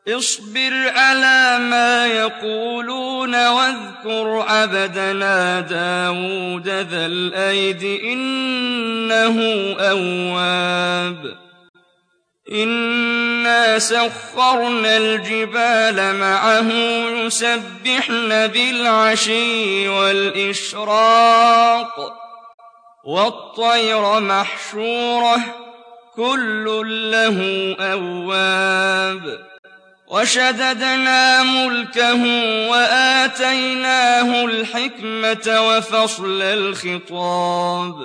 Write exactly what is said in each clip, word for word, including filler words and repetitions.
اصبر على ما يقولون واذكر عبدنا داود ذا الأيد إنه أواب إنا سخرنا الجبال معه يسبحن بالعشي والإشراق والطير محشورة كل له أواب وشددنا ملكه وآتيناه الحكمة وفصل الخطاب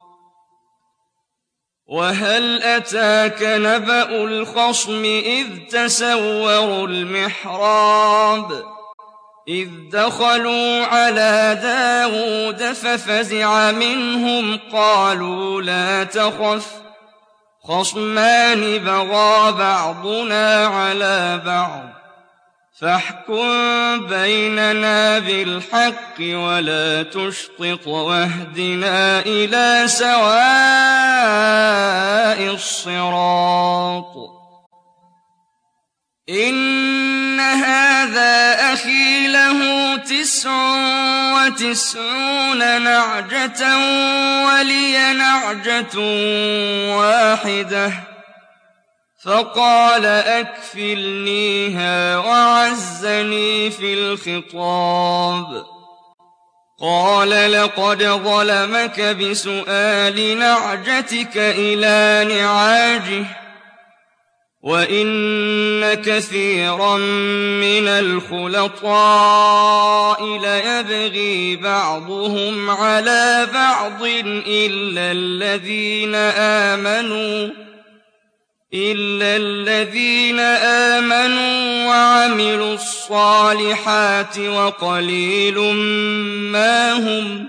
وهل أتاك نبأ الخصم إذ تسوروا المحراب إذ دخلوا على داود ففزع منهم قالوا لا تخف خصمان بغى بعضنا على بعض فاحكم بيننا بالحق ولا تشطط واهدنا إلى سواء الصراط إن هذا أخي له تسع وتسعون نعجة ولي نعجة واحدة فقال أكفلنيها وعزني في الخطاب قال لقد ظلمك بسؤال نعجتك إلى نعاجه وإن كثيرا من الخلطاء ليبغي بعضهم على بعض إلا الذين آمنوا إلا الذين آمنوا وعملوا الصالحات وقليل ما هم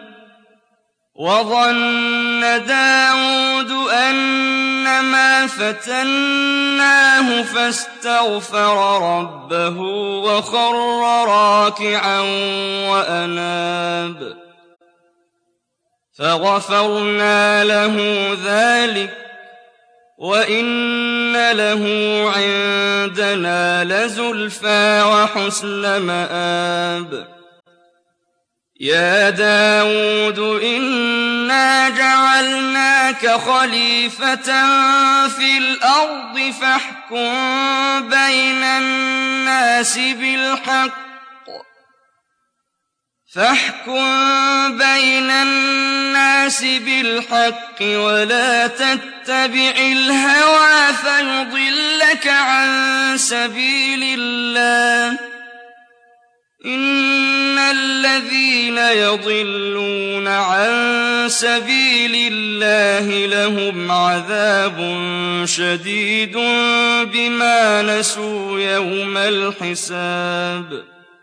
وظن داود أنما فتناه فاستغفر ربه وخر راكعا وأناب فغفرنا له ذلك وإن له عندنا لزلفى وحسن مآب يا داود إنا جعلناك خليفة في الأرض فاحكم بين الناس بالحق فاحكم بين الناس بالحق ولا تتبع الهوى فيضلك عن سبيل الله إن الذين يضلون عن سبيل الله لهم عذاب شديد بما نسوا يوم الحساب